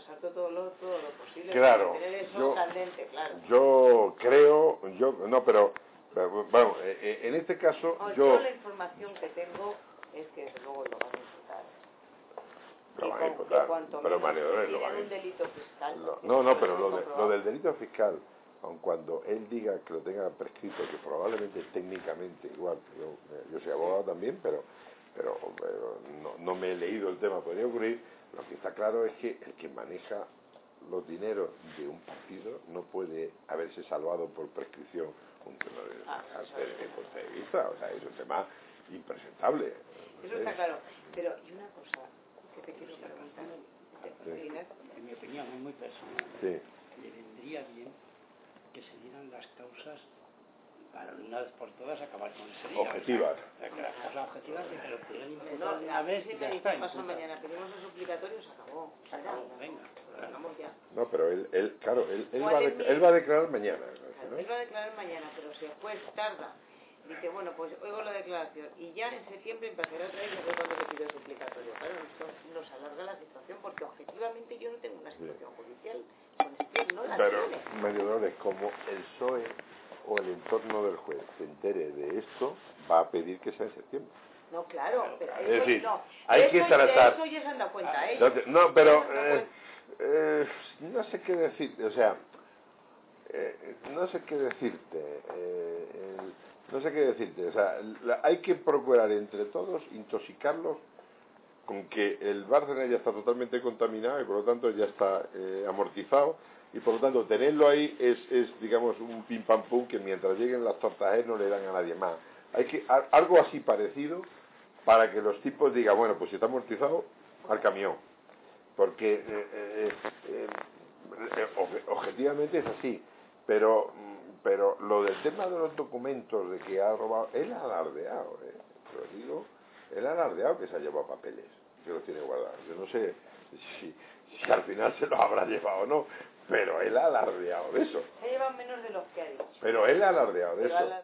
pasar todo lo posible. Claro, Tener eso candente, claro. Yo creo, no, pero bueno, en este caso yo la información que tengo es que desde luego lo van a imputar. Lo van a imputar, pero María Dolores lo van a un delito fiscal. No, pero lo del delito fiscal, aun cuando él diga que lo tenga prescrito, que probablemente técnicamente, igual, yo soy abogado también, pero no me he leído el tema, podría ocurrir. Lo que está claro es que el que maneja los dineros de un partido no puede haberse salvado por prescripción desde mi punto de vista. O sea, es un tema impresentable. Eso está claro. Pero, y una cosa que te quiero preguntar, en mi opinión, es muy personal, le vendría bien que se dieran las causas para una vez por todas acabar con ese día. Objetivas. Las causas objetivas que lo pudieran imputar una vez y ya está. Pasó mañana, pedimos el suplicatorio, se acabó. Venga. Acabamos ya. No, pero él va a declarar mañana. ¿no? Él va a declarar mañana, pero si el juez tarda, dice, bueno, pues oigo la declaración y ya en septiembre empezará otra vez y cuando te pido el suplicatorio. Claro, esto nos alarga la situación porque objetivamente yo no tengo una situación judicial con esto, no la pero, tiene. mediadores, como el PSOE o el entorno del juez se entere de esto, va a pedir que sea en septiembre. No, claro, pero es decir, no, hay que tratar. Eso ya se han dado cuenta ellos. No, pero no sé qué decir, o sea, no sé qué decirte, o sea, hay que procurar entre todos intoxicarlos con que el Bárcenas ya está totalmente contaminado y por lo tanto ya está amortizado y por lo tanto tenerlo ahí es digamos un pim pam pum que mientras lleguen las tortas no le dan a nadie más. Hay que algo así parecido para que los tipos digan, bueno, pues si está amortizado, al camión, porque objetivamente es así, pero lo del tema de los documentos de que ha robado, él ha alardeado, te lo digo, él ha alardeado que se ha llevado papeles, que los tiene guardados. Yo no sé si al final se los habrá llevado o no, pero él ha alardeado de eso. Se llevan menos de los que ha dicho. Pero él ha alardeado de eso.